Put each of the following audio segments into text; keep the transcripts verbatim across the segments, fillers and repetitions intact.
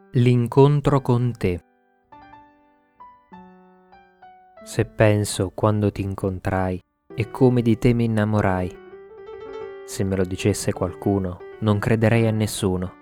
L'incontro con te. Se penso quando ti incontrai e come di te mi innamorai, se me lo dicesse qualcuno, non crederei a nessuno.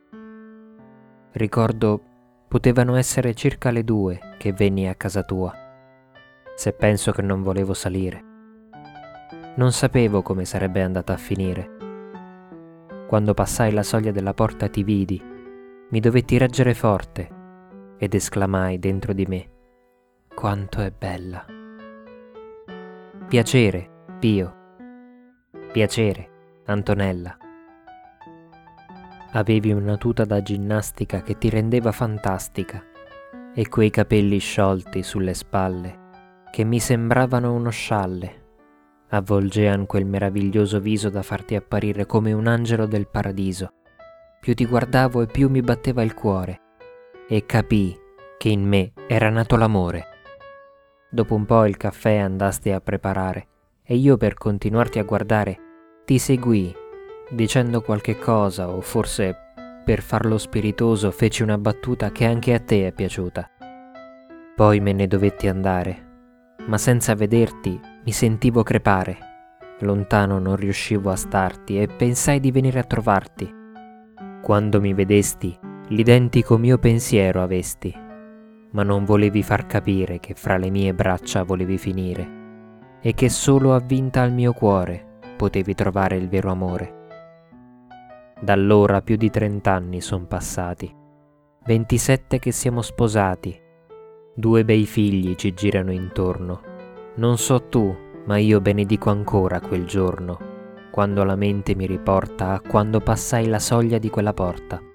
Ricordo, potevano essere circa le due che venni a casa tua. Se penso che non volevo salire, non sapevo come sarebbe andata a finire. Quando passai la soglia della porta ti vidi, mi dovetti reggere forte ed esclamai dentro di me: quanto è bella. Piacere, Pio. Piacere, Antonella. Avevi una tuta da ginnastica che ti rendeva fantastica e quei capelli sciolti sulle spalle che mi sembravano uno scialle avvolgean quel meraviglioso viso da farti apparire come un angelo del paradiso. Più ti guardavo e più mi batteva il cuore e capii che in me era nato l'amore. Dopo un po' il caffè andasti a preparare e io, per continuarti a guardare, ti seguii dicendo qualche cosa, o forse per farlo spiritoso feci una battuta che anche a te è piaciuta. Poi me ne dovetti andare, ma senza vederti mi sentivo crepare. Lontano non riuscivo a starti e pensai di venire a trovarti. Quando mi vedesti, l'identico mio pensiero avesti, ma non volevi far capire che fra le mie braccia volevi finire e che solo avvinta al mio cuore potevi trovare il vero amore. Da allora più di trent'anni son passati, ventisette che siamo sposati, due bei figli ci girano intorno. Non so tu, ma io benedico ancora quel giorno, quando la mente mi riporta a quando passai la soglia di quella porta.